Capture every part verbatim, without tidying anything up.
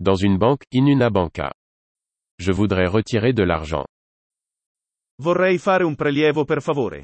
Dans une banque, in una banca. Je voudrais retirer de l'argent. Vorrei fare un prelievo per favore.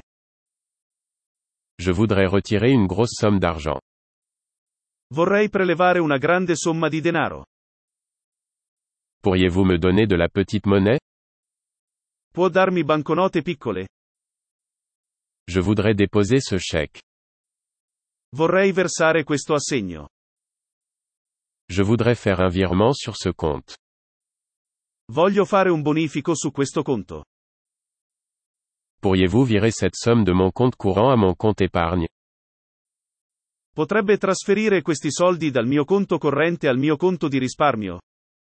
Je voudrais retirer une grosse somme d'argent. Vorrei prelevare una grande somma di denaro. Pourriez-vous me donner de la petite monnaie? Può darmi banconote piccole? Je voudrais déposer ce chèque. Vorrei versare questo assegno. Je voudrais faire un virement sur ce compte. Voglio fare un bonifico su questo conto. Pourriez-vous virer cette somme de mon compte courant à mon compte épargne? Potrebbe trasferire questi soldi dal mio conto corrente al mio conto di risparmio?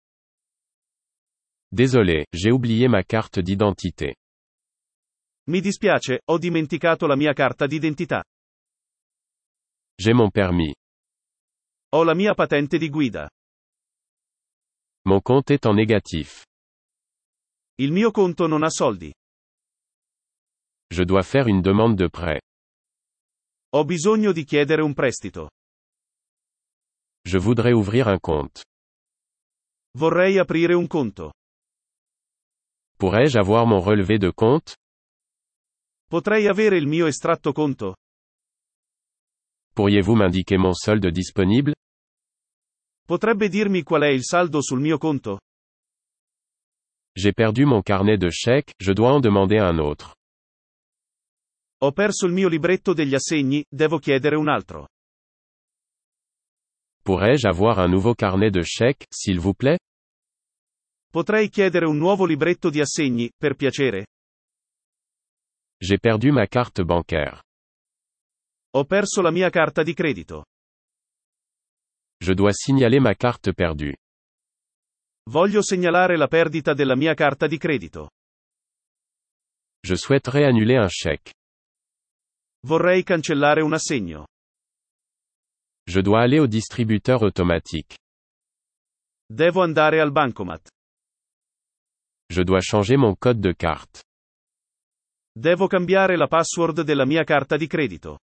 Désolé, j'ai oublié ma carte d'identité. Mi dispiace, ho dimenticato la mia carta d'identità. J'ai mon permis. Ho la mia patente di guida. Mon compte est en négatif. Il mio conto non ha soldi. Je dois faire une demande de prêt. Ho bisogno di chiedere un prestito. Je voudrais ouvrir un compte. Vorrei aprire un conto. Pourrais-je avoir mon relevé de compte? Potrei avere il mio estratto conto? Pourriez-vous m'indiquer mon solde disponible? Potrebbe dirmi qual è il saldo sul mio conto? J'ai perdu mon carnet de chèques, je dois en demander un autre. Ho perso il mio libretto degli assegni, devo chiedere un altro. Pourrais-je avoir un nouveau carnet de chèques, s'il vous plaît? Potrei chiedere un nuovo libretto di assegni, per piacere? J'ai perdu ma carte bancaire. Ho perso la mia carta di credito. Je dois signaler ma carte perdue. Voglio segnalare la perdita della mia carta di credito. Je souhaiterais annuler un chèque. Vorrei cancellare un assegno. Je dois aller au distributeur automatique. Devo andare al bancomat. Je dois changer mon code de carte. Devo cambiare la password della mia carta di credito.